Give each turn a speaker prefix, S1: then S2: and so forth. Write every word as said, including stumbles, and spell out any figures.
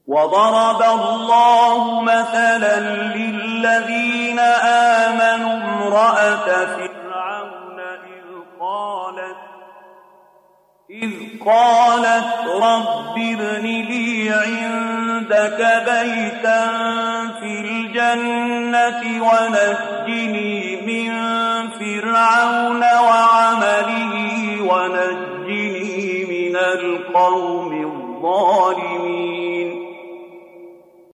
S1: وضرب الله مثلا للذين آمنوا امرأة فرعون إذ قالت إذ قالت رب ابن لي عندك بيتا في الجنة ونجني من فرعون وعمله